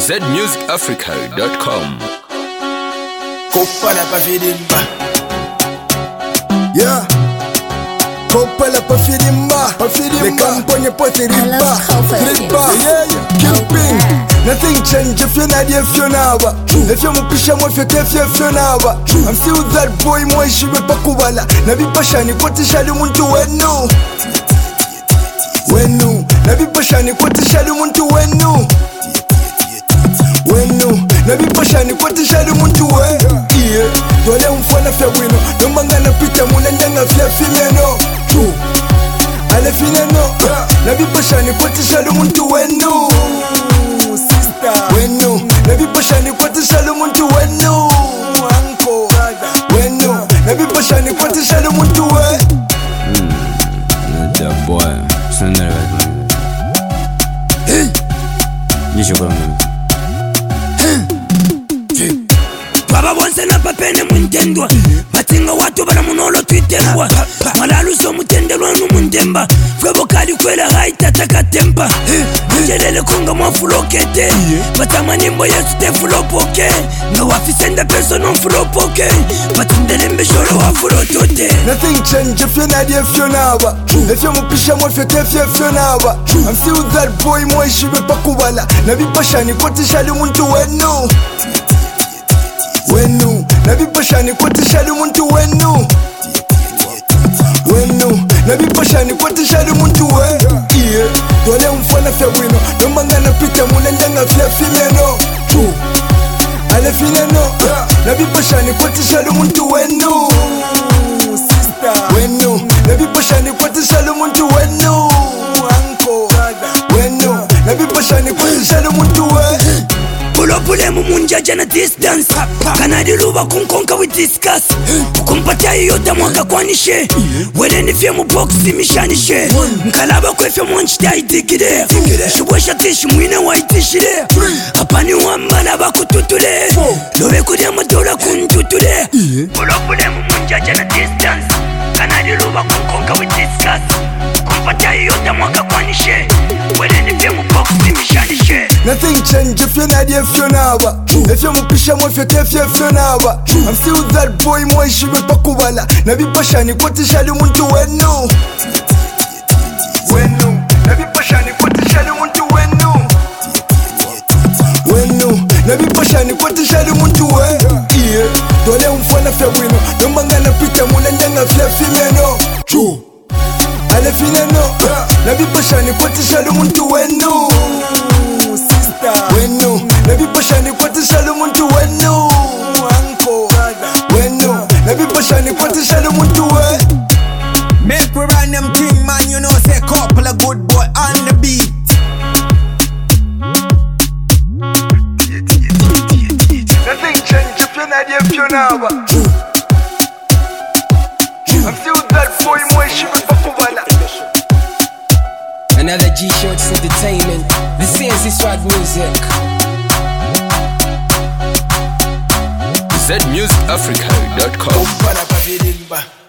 zmusicafrica.com. Kopala pa filimba. Yeah. Kopala pa filimba. Le campogne pote riba. Riba. Yeah. Keeping. Nothing change if you're not if you're now. If you're mupisha mo fete if you're now. I'm still that boy moi shibe pa kubala. Nabi pashani kote shali muntu wenu. Wenu. Nabi pashani kote shali muntu wenu. Wenu. Nabi pashani kote shali muntu wenu. Dole mfwana fe wino. Nombanga na pita munendanga fia fineno. Ale fineno. Nabi pashani kote shali muntu wenu. Wenu, nabi pashani kwati shalu muntu wenu. Anko, wenu, nabi pashani kwati shalu muntu we. That boy, send that right, man. Hey, you should go on. Baba bonse na papene mundendwa. Matinga watu bana munolo twitendwa. Malaluso mutendelwa numundemba. Fwebo kali kwela haita takatemba. Njelele konga mwafulokete. Batama nimbo yesu te fulopoke. Nga wafisenda peso non fulopoke. Batundele mbesholo wafulotote. Nothing change if you're not if you're now. If you're mupisha mo fete if you're now. I'm still that boy moi shibe pa kubala. Nabi pashani kwati shalu muntu wenu. Wenu, nabi pashani kwati shalu muntu wenu. Wenu, nabi pashani kwati shalu muntu we. Dole mfwana fe wino. Nombanga na pita munendanga fia fineno. Ale fineno. Nabi pashani kwati shalu muntu wenu. Wenu, nabi pashani kwati shalu muntu wenu. Anko, wenu, nabi pashani kwati shalu muntu we. Pull up munjaja na distance. Kanadi luba kunkonka we discuss. Kumpatia yote mwaka kwanishe. Wele nifye mu boxi mishanishe. Mkalaba kwefye mwanchita itikide. Shubwesha tishi mwine wa itishide. Hapani wambala bakututule. Lowe kudia madola kuntutule. Pull up munjaja na distance. Kanadi luba kunkonka we discuss. Kumpatia yote mwaka kwanishe. Wele nifye mu boxi mishanishe. Nothing change if you're not if you're now. If you're mupisha mo fete if you're now. I'm still that boy moi shibe pa kubala. Nabi pashani kwati shalu muntu wenu. Wenu, nabi pashani kwati shalu muntu wenu. Wenu, nabi pashani kwati shalu muntu we. Dole mfwana fe wino. Nombanga na pita munendanga fia fineno. Ale fineno. Nabi pashani kwati shalu muntu wenu. Wenu, nabi pashani kwati shalu muntu wenu. Anko, wenu, nabi pashani kwati shalu muntu we. Make we run them thing, man, you know, say couple a good boy on the beat. Nothing change if you're not if you're now. I'm still that boy moi shibe pa kubala. Another G-Shorts Entertainment. This is Swag Music. zmusicafrica.com. Kopala pa filimba.